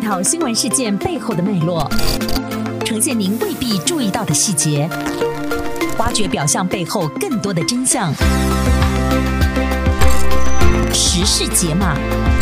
条新闻事件背后的脉络，呈现您未必注意到的细节，挖掘表象背后更多的真相。时事解码。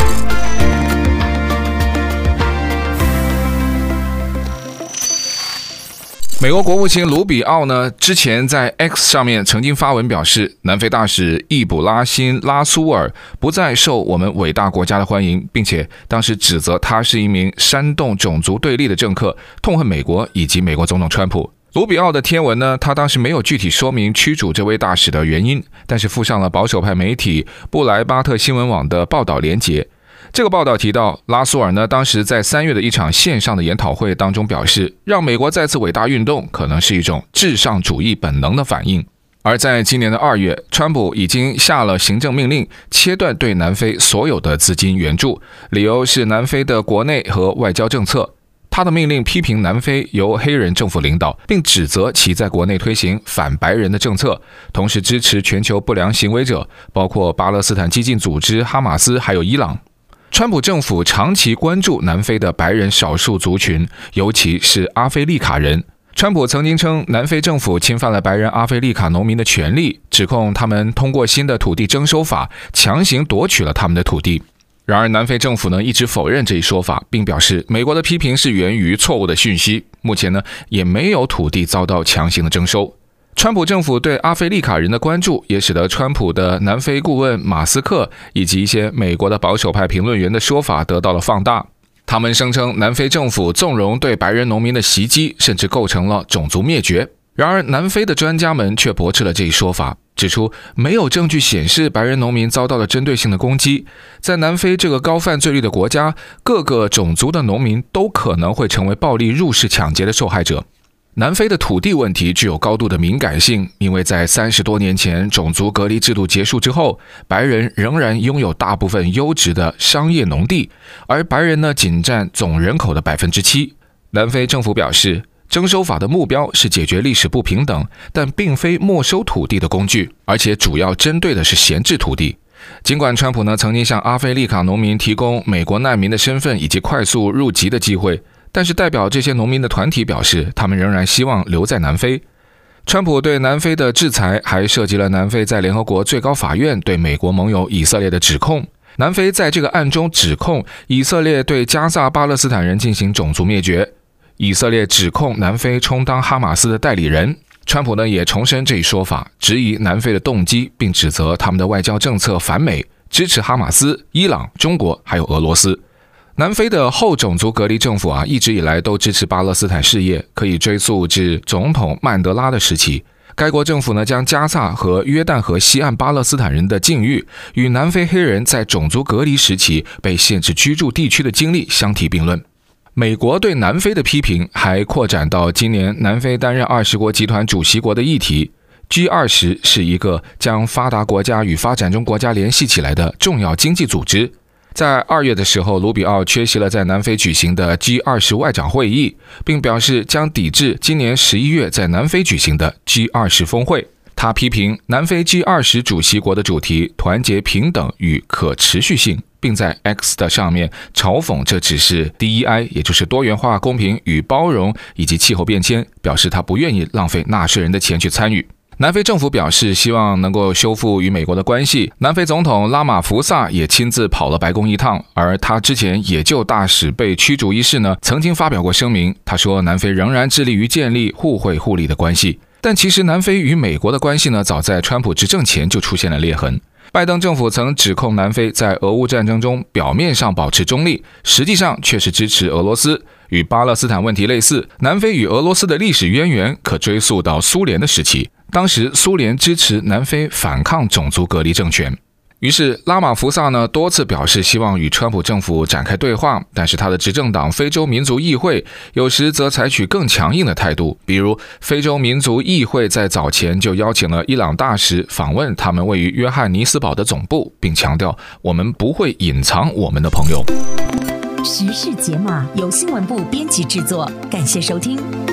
美国国务卿卢比奥呢，之前在 X 上面曾经发文表示，南非大使易卜拉欣·拉苏尔不再受我们伟大国家的欢迎，并且当时指责他是一名煽动种族对立的政客，痛恨美国以及美国总统川普。卢比奥的贴文呢，他当时没有具体说明驱逐这位大使的原因，但是附上了保守派媒体布莱巴特新闻网的报道连结。这个报道提到，拉苏尔呢，当时在3月的一场线上的研讨会当中表示，让美国再次伟大运动可能是一种至上主义本能的反应。而在今年的2月，川普已经下了行政命令，切断对南非所有的资金援助，理由是南非的国内和外交政策。他的命令批评南非由黑人政府领导，并指责其在国内推行反白人的政策，同时支持全球不良行为者，包括巴勒斯坦激进组织哈马斯还有伊朗。川普政府长期关注南非的白人少数族群，尤其是阿非利卡人。川普曾经称南非政府侵犯了白人阿非利卡农民的权利，指控他们通过新的土地征收法强行夺取了他们的土地。然而南非政府呢一直否认这一说法，并表示美国的批评是源于错误的讯息，目前呢也没有土地遭到强行的征收。川普政府对阿非利卡人的关注，也使得川普的南非顾问马斯克以及一些美国的保守派评论员的说法得到了放大。他们声称南非政府纵容对白人农民的袭击，甚至构成了种族灭绝。然而南非的专家们却驳斥了这一说法，指出没有证据显示白人农民遭到了针对性的攻击。在南非这个高犯罪率的国家，各个种族的农民都可能会成为暴力入室抢劫的受害者。南非的土地问题具有高度的敏感性，因为在30多年前种族隔离制度结束之后，白人仍然拥有大部分优质的商业农地，而白人呢仅占总人口的 7%。 南非政府表示，征收法的目标是解决历史不平等，但并非没收土地的工具，而且主要针对的是闲置土地。尽管川普呢曾经向阿非利卡农民提供美国难民的身份以及快速入籍的机会，但是代表这些农民的团体表示，他们仍然希望留在南非。川普对南非的制裁还涉及了南非在联合国最高法院对美国盟友以色列的指控。南非在这个案中指控以色列对加萨巴勒斯坦人进行种族灭绝，以色列指控南非充当哈马斯的代理人。川普呢也重申这一说法，质疑南非的动机，并指责他们的外交政策反美，支持哈马斯、伊朗、中国还有俄罗斯。南非的后种族隔离政府一直以来都支持巴勒斯坦事业，可以追溯至总统曼德拉的时期。该国政府呢将加萨和约旦河西岸巴勒斯坦人的境遇与南非黑人在种族隔离时期被限制居住地区的经历相提并论。美国对南非的批评还扩展到今年南非担任20国集团主席国的议题。G20 是一个将发达国家与发展中国家联系起来的重要经济组织。在2月的时候，卢比奥缺席了在南非举行的 G20 外长会议，并表示将抵制今年11月在南非举行的 G20 峰会。他批评南非 G20 主席国的主题团结、平等与可持续性，并在 X 的上面嘲讽这只是 DEI， 也就是多元化、公平与包容以及气候变迁，表示他不愿意浪费纳税人的钱去参与。南非政府表示希望能够修复与美国的关系，南非总统拉马福萨也亲自跑了白宫一趟，而他之前也就大使被驱逐一事呢，曾经发表过声明，他说南非仍然致力于建立互惠互利的关系。但其实南非与美国的关系呢，早在川普执政前就出现了裂痕。拜登政府曾指控南非在俄乌战争中表面上保持中立，实际上却是支持俄罗斯。与巴勒斯坦问题类似，南非与俄罗斯的历史渊源可追溯到苏联的时期，当时苏联支持南非反抗种族隔离政权。于是拉马福萨呢多次表示希望与川普政府展开对话，但是他的执政党非洲民族议会有时则采取更强硬的态度，比如非洲民族议会在早前就邀请了伊朗大使访问他们位于约翰尼斯堡的总部，并强调我们不会隐藏我们的朋友。 时事解码由新闻部编辑制作，感谢收听。